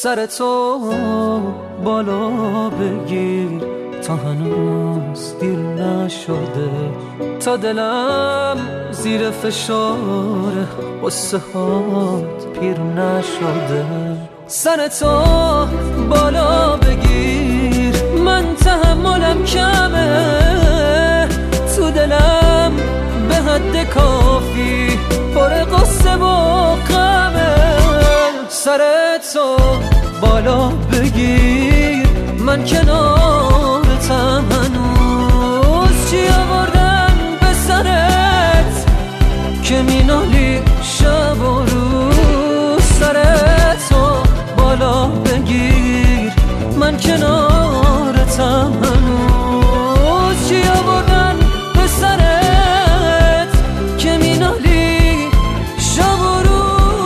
سرتو بالا بگیر تا هنوز دیر نشده، تا دلم زیر فشار قصه هات پیر نشده. سرتو بالا بگیر، من تحملم کمه، تو دلم به حد کافی پر قصه و غمه. سرتو بالا بگیر، من کنارتم هنوز. چی آوردن به سرت که مینالی شب و روز؟ سرتو بالا بگیر، من کنارتم هنوز. چی آوردن به سرت که مینالی شب و روز؟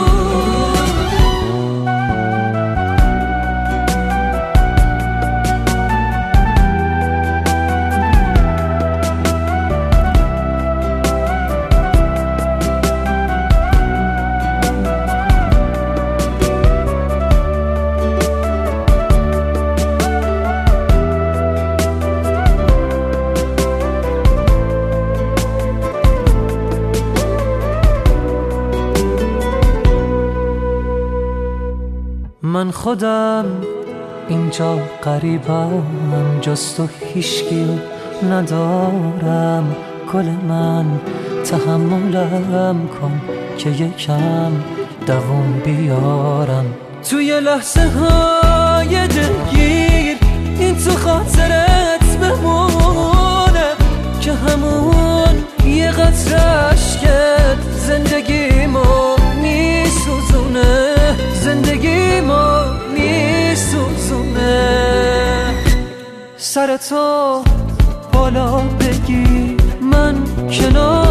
من خودم اینجا غریبم، جز تو هیچکی ندارم. گل من تحملم کن که یکم دووم بیارم. توی لحظه های دلگیر این تو خاطرت بمونه که همون یه قطره اشکت زندگیمو میسوزونه، زندگیمو میسوزونه. سرتو بالا بگیر، من کنار